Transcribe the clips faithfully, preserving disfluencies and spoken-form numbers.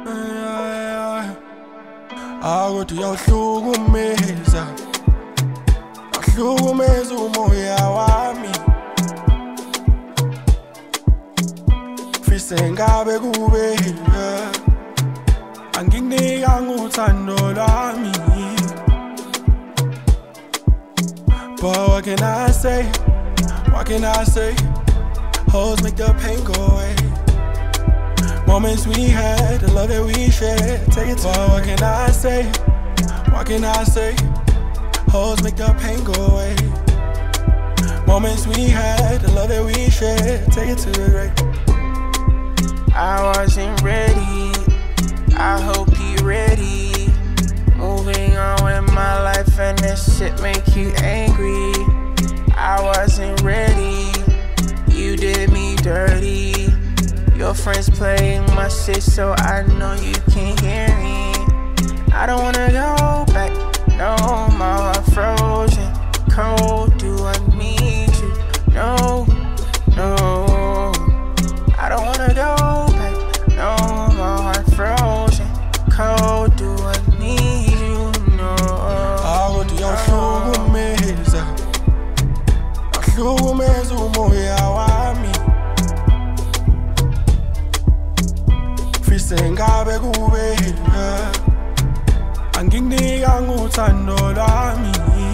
Akuthi uyawuhlukumeza, uhlukumeza umoya wami. Fise ngabe kube angikunikanga uthando lwami. But what can I say? What can I say? Hoes make the pain go away. Moments we had, the love that we shared, take it to. But what can I say? What can I say? Hoes make the pain go away. Moments we had, the love that we shared, take it to the grave. I wasn't ready, I hope you're ready. Moving on with my life and this shit make you angry. I wasn't ready, you did me dirty. Your friends playing my shit so I know you can't hear me. I don't wanna go back, no more. Frozen, cold, do I need you? No, no. I don't wanna go back, no more. Frozen, cold, do I need you? No. Akuthi uyawuhlukumeza, uhlukumeza umoya wami. Fise ngabe kube angikunikanga uthando lwami.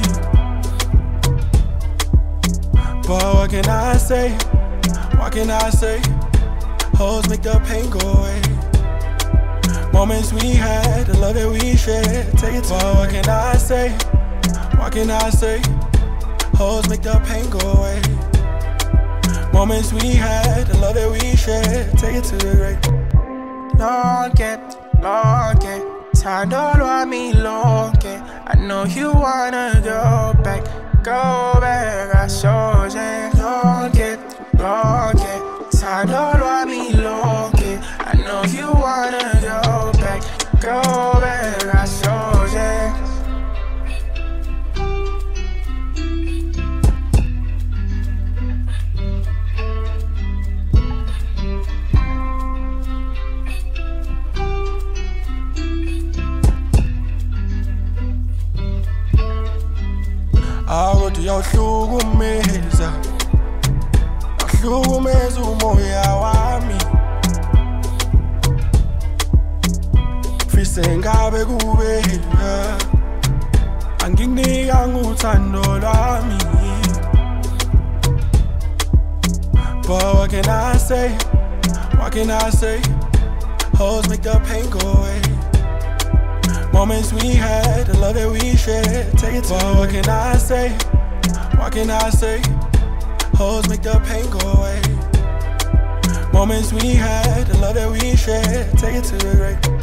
But what can I say? What can I say? Hoes make the pain go away. Moments we had, the love that we shared, take it to. But what can I say? What can I say? Hoes make the pain go away. Moments we had, the love that we shared, take it to the grave. Longe, longe, thando lwami longe. I know you wanna go back, go back. I show you longe, longe, thando lwami longe. I know you wanna go back, go back. I show you. Akuthi uyawuhlukumeza, uhlukumeza umoya wami. Fise ngabe kube angikunikanga uthando lwami. But what can I say? What can I say? Hoes make the pain go away. Moments we had, the love that we shared, take it to. But what can I say? What can I say? Hoes make the pain go away. Moments we had, the love that we shared, take it to the grave.